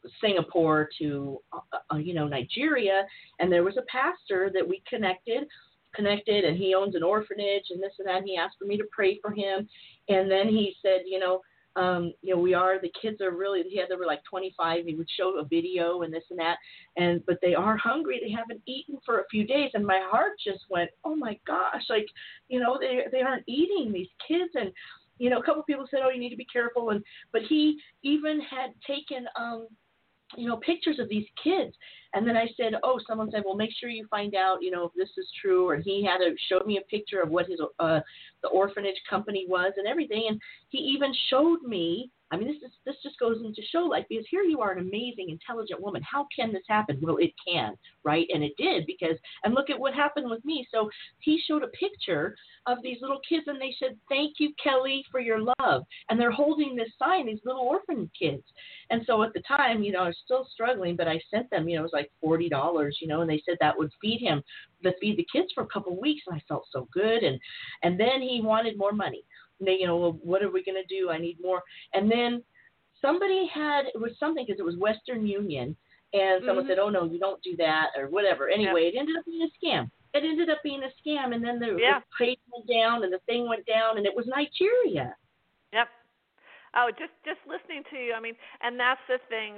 Singapore to, Nigeria. And there was a pastor that we connected, and he owns an orphanage and this and that. And he asked for me to pray for him. And then he said, the kids are really, they were like 25. He would show a video and this and that. But they are hungry. They haven't eaten for a few days. And my heart just went, oh my gosh, they aren't eating, these kids. And, a couple of people said, oh, you need to be careful. But he even had taken, pictures of these kids. And then I said, someone said, well, make sure you find out, if this is true. Or he had showed me a picture of what his the orphanage company was and everything. And he even showed me, this just goes into show life, because here you are, an amazing, intelligent woman. How can this happen? Well, it can, right? And it did, and look at what happened with me. So he showed a picture of these little kids, and they said, thank you, Kelly, for your love. And they're holding this sign, these little orphan kids. And so at the time, I was still struggling, but I sent them, it was like $40, and they said that would feed the kids for a couple of weeks. And I felt so good. And then he wanted more money. And they, well, what are we going to do? I need more. And then somebody it was something, because it was Western Union, and someone said, oh, no, you don't do that, or whatever. Anyway, It ended up being a scam. And then the page went down, and the thing went down, and it was Nigeria. Yep. Oh, just listening to you, and that's the thing.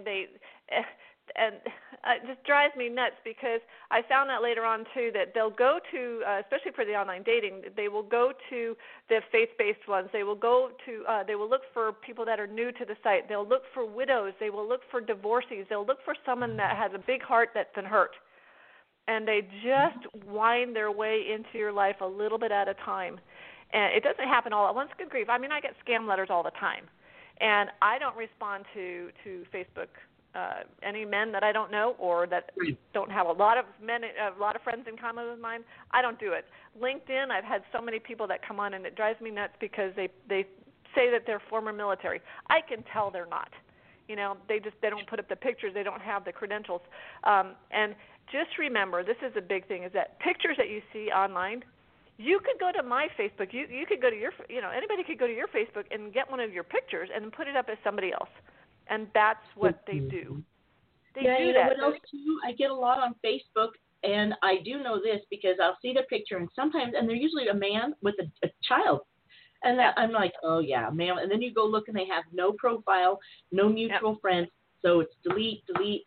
It just drives me nuts, because I found out later on, too, that they'll go to, especially for the online dating, they will go to the faith-based ones. They will go to, they will look for people that are new to the site. They'll look for widows. They will look for divorcees. They'll look for someone that has a big heart that's been hurt. And they just wind their way into your life a little bit at a time. And it doesn't happen all at once. Good grief. I get scam letters all the time. And I don't respond to Facebook any men that I don't know, or that don't have a lot of friends in common with mine. I don't do it. LinkedIn, I've had so many people that come on, and it drives me nuts, because they say that they're former military. I can tell they're not. They don't put up the pictures. They don't have the credentials. And just remember, this is a big thing, is that pictures that you see online, you could go to my Facebook. You could go to your, anybody could go to your Facebook and get one of your pictures and put it up as somebody else. And that's what they do. They do that. What else too? I get a lot on Facebook, and I do know this, because I'll see the picture, and they're usually a man with a child. And I'm like, oh, yeah, man. And then you go look, and they have no profile, no mutual friends. So it's delete.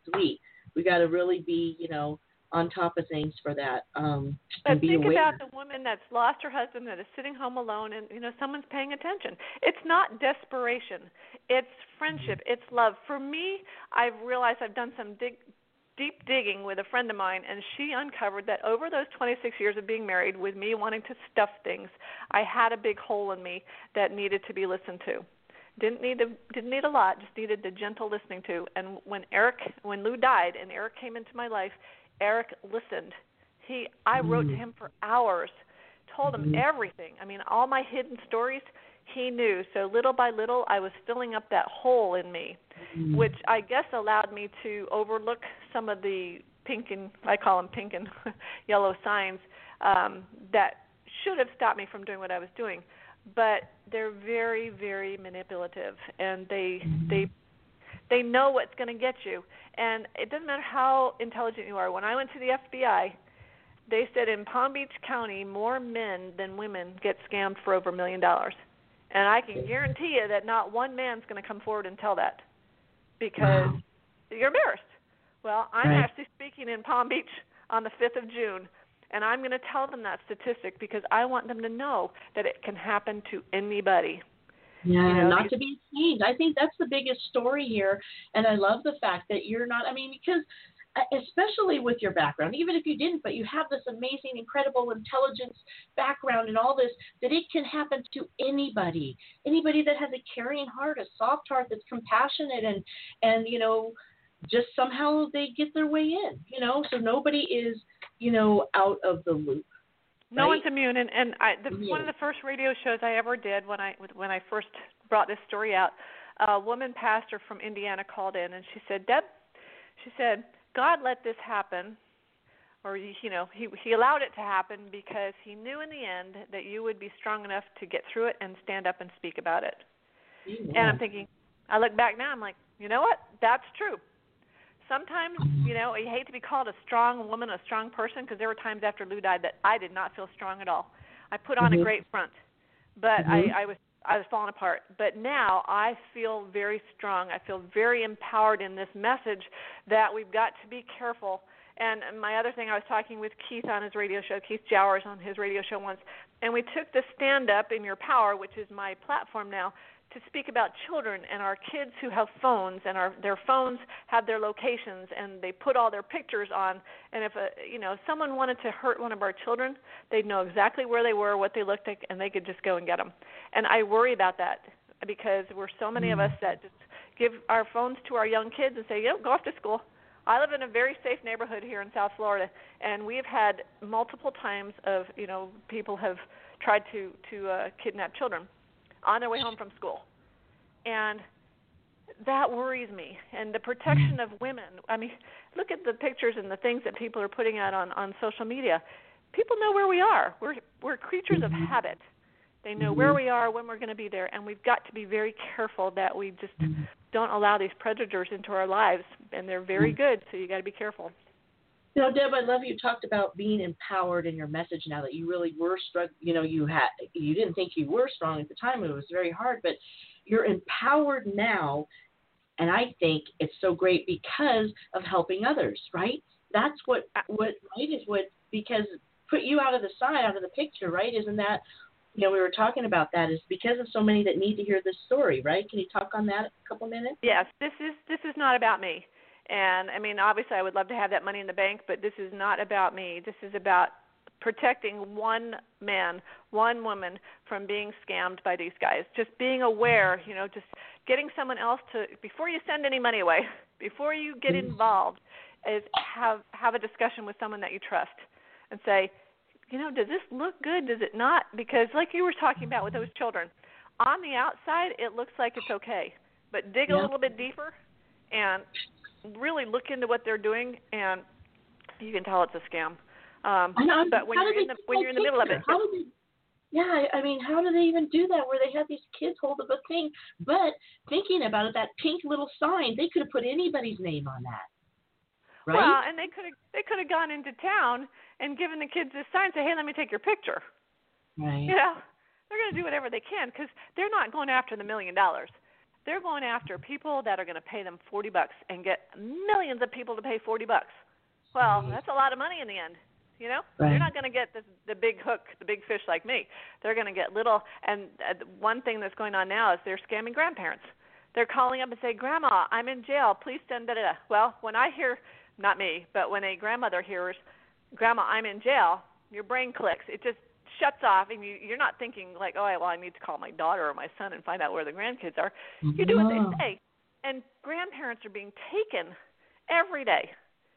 We got to really be, on top of things for that. But think about the woman that's lost her husband, that is sitting home alone, and someone's paying attention. It's not desperation. It's friendship. It's love. For me, I've realized I've done some deep digging with a friend of mine, and she uncovered that over those 26 years of being married, with me wanting to stuff things, I had a big hole in me that needed to be listened to. Didn't need a lot, just needed the gentle listening to. And when Lou died and Eric came into my life, Eric listened. I wrote to him for hours, told him everything. All my hidden stories, he knew. So little by little, I was filling up that hole in me, which I guess allowed me to overlook some of the I call them pink and yellow signs, that should have stopped me from doing what I was doing. But they're very, very manipulative, and they know what's going to get you. And it doesn't matter how intelligent you are. When I went to the FBI, they said in Palm Beach County, more men than women get scammed for over $1 million. And I can guarantee you that not one man's going to come forward and tell that, because you're embarrassed. Well, I'm actually speaking in Palm Beach on the 5th of June, and I'm going to tell them that statistic, because I want them to know that it can happen to anybody. Yeah, not to be ashamed. I think that's the biggest story here, and I love the fact that you're not, because especially with your background, even if you didn't, but you have this amazing, incredible intelligence background and all this, that it can happen to anybody that has a caring heart, a soft heart that's compassionate, and just somehow they get their way in, so nobody is, out of the loop. No one's immune, and one of the first radio shows I ever did when I first brought this story out, a woman pastor from Indiana called in, and she said, Deb, God let this happen, or he allowed it to happen because he knew in the end that you would be strong enough to get through it and stand up and speak about it. Yeah. And I'm thinking, I look back now, I'm like, you know what? That's true. sometimes, you know, I hate to be called a strong woman, a strong person, because there were times after Lou died that I did not feel strong at all. I put on a great front, but I was falling apart. But now I feel very strong. I feel very empowered in this message that we've got to be careful. And my other thing, I was talking with Keith on his radio show, Keith Jowers on his radio show once, and we took the Stand Up in Your Power, which is my platform now, to speak about children and our kids who have phones, and their phones have their locations, and they put all their pictures on. And if someone wanted to hurt one of our children, they'd know exactly where they were, what they looked like, and they could just go and get them. And I worry about that because we're so many of us that just give our phones to our young kids and say, go off to school. I live in a very safe neighborhood here in South Florida, and we've had multiple times of, people have tried to kidnap children on their way home from school. And that worries me. And the protection of women, I mean, look at the pictures and the things that people are putting out on social media. People know where we are. We're creatures of habit. They know where we are, when we're going to be there, and we've got to be very careful that we just don't allow these predators into our lives. And they're very good, so you got to be careful. Deb, I love you talked about being empowered in your message now that you really were struck. You didn't think you were strong at the time. It was very hard, but you're empowered now. And I think it's so great because of helping others, right? That's because put you out of the picture, right? Isn't that, we were talking about that is because of so many that need to hear this story, right? Can you talk on that a couple minutes? Yes, this is not about me. And, I mean, obviously I would love to have that money in the bank, but this is not about me. This is about protecting one man, one woman from being scammed by these guys. Just being aware, just getting someone else to, before you send any money away, before you get involved, is have a discussion with someone that you trust and say, does this look good? Does it not? Because like you were talking about with those children, on the outside it looks like it's okay, but dig a little bit deeper and really look into what they're doing, and you can tell it's a scam. But when you're in the middle of it, how do they even do that? Where they have these kids hold up a thing, but thinking about it, that pink little sign, they could have put anybody's name on that, right? Well, and they could have gone into town and given the kids this sign, say, hey, let me take your picture. Right. They're going to do whatever they can because they're not going after the $1 million. They're going after people that are going to pay them $40 and get millions of people to pay $40. Well, that's a lot of money in the end. Right. They're not going to get the big hook, the big fish like me. They're going to get little. And one thing that's going on now is they're scamming grandparents. They're calling up and say, Grandma, I'm in jail. Please send da-da-da. Well, when I hear, not me, but when a grandmother hears, Grandma, I'm in jail, your brain clicks. It just shuts off, and you're not thinking like, oh, well, I need to call my daughter or my son and find out where the grandkids are. You do what they say. And grandparents are being taken every day.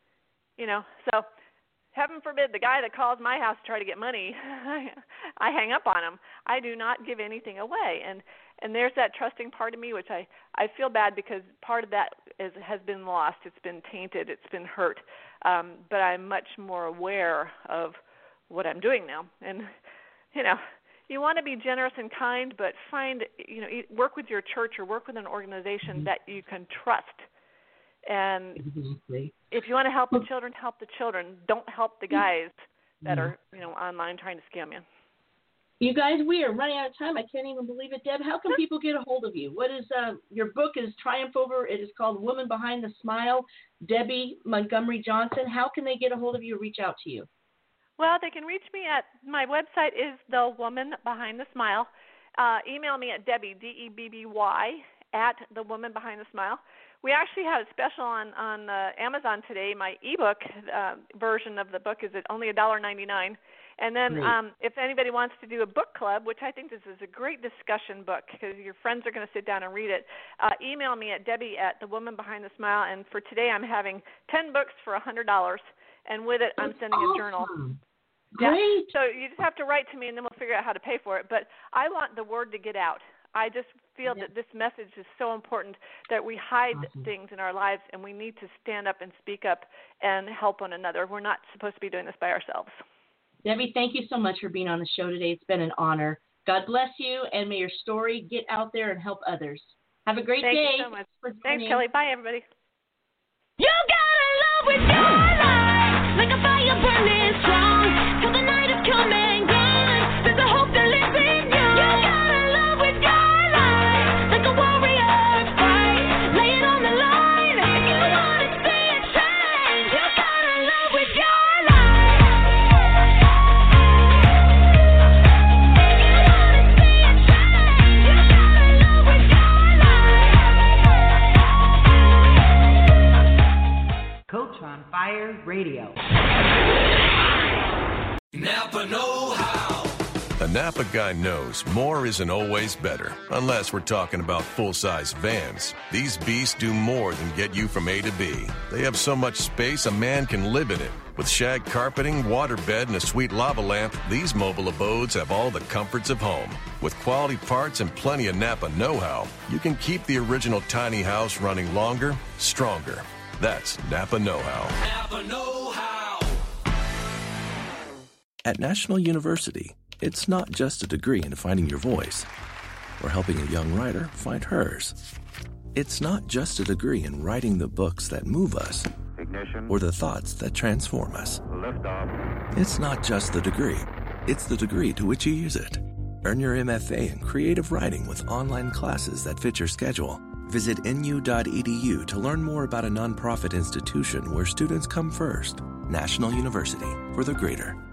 So heaven forbid the guy that calls my house to try to get money, I hang up on him. I do not give anything away. And there's that trusting part of me, which I feel bad because part of that has been lost. It's been tainted. It's been hurt. But I'm much more aware of what I'm doing now. And, you want to be generous and kind, but work with your church or work with an organization that you can trust. And if you want to help the children, help the children. Don't help the guys that are, online trying to scam you. You guys, we are running out of time. I can't even believe it. Deb, how can people get a hold of you? What is your book is Triumph Over. It is called Woman Behind the Smile. Debbie Montgomery Johnson. How can they get a hold of you or reach out to you? Well, they can reach me at my website is The Woman Behind the Smile. Email me at Debbie, Debby, at The Woman Behind the Smile. We actually have a special on Amazon today. My ebook version of the book is at only $1.99. And then if anybody wants to do a book club, which I think this is a great discussion book because your friends are going to sit down and read it, email me at Debbie at The Woman Behind the Smile. And for today, I'm having 10 books for $100. And with it, I'm sending a journal. Great. Yeah. So you just have to write to me, and then we'll figure out how to pay for it. But I want the word to get out. I just feel that this message is so important that we hide things in our lives, and we need to stand up and speak up and help one another. We're not supposed to be doing this by ourselves. Debbie, thank you so much for being on the show today. It's been an honor. God bless you, and may your story get out there and help others. Have a great day. Thank you so much. Thanks, Kelly. Bye, everybody. You gotta love with your life, like a fire burning strong, till the night is come and gone. There's a hope that lives in you. You gotta love with your life, like a warrior fight, lay it on the line. If you wanna see a change, you gotta love with your life. Coach on Fire Radio. Napa know-how. A Napa guy knows more isn't always better, unless we're talking about full-size vans. These beasts do more than get you from A to B. They have so much space a man can live in it. With shag carpeting, waterbed, and a sweet lava lamp, these mobile abodes have all the comforts of home. With quality parts and plenty of Napa know-how, you can keep the original tiny house running longer, stronger. That's Napa know-how. Napa know-how. At National University, it's not just a degree in finding your voice or helping a young writer find hers. It's not just a degree in writing the books that move us or the thoughts that transform us. It's not just the degree. It's the degree to which you use it. Earn your MFA in creative writing with online classes that fit your schedule. Visit nu.edu to learn more about a nonprofit institution where students come first. National University, for the greater.